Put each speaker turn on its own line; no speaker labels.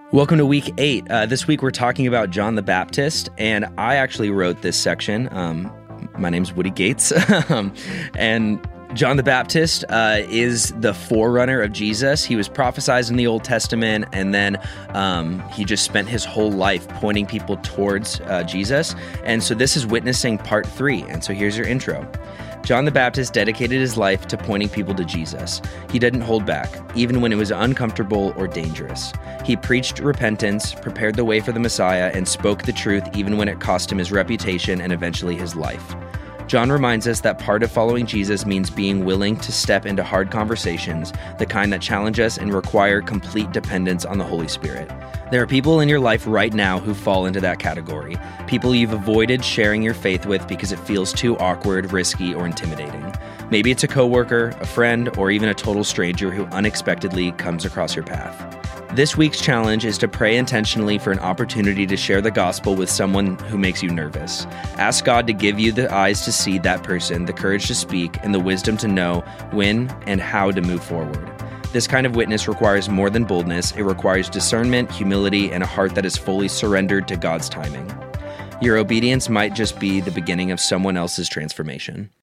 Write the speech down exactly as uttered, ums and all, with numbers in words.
Welcome to week eight. Uh, this week we're talking about John the Baptist, and I actually wrote this section. Um, my name's Woody Gates, um, and John the Baptist uh, is the forerunner of Jesus. He was prophesied in the Old Testament, and then um, he just spent his whole life pointing people towards uh, Jesus. And so this is witnessing part three, and so here's your intro. John the Baptist dedicated his life to pointing people to Jesus. He didn't hold back, even when it was uncomfortable or dangerous. He preached repentance, prepared the way for the Messiah, and spoke the truth even when it cost him his reputation and eventually his life. John reminds us that part of following Jesus means being willing to step into hard conversations, the kind that challenge us and require complete dependence on the Holy Spirit. There are people in your life right now who fall into that category. People you've avoided sharing your faith with because it feels too awkward, risky, or intimidating. Maybe it's a coworker, a friend, or even a total stranger who unexpectedly comes across your path. This week's challenge is to pray intentionally for an opportunity to share the gospel with someone who makes you nervous. Ask God to give you the eyes to see that person, the courage to speak, and the wisdom to know when and how to move forward. This kind of witness requires more than boldness. It requires discernment, humility, and a heart that is fully surrendered to God's timing. Your obedience might just be the beginning of someone else's transformation.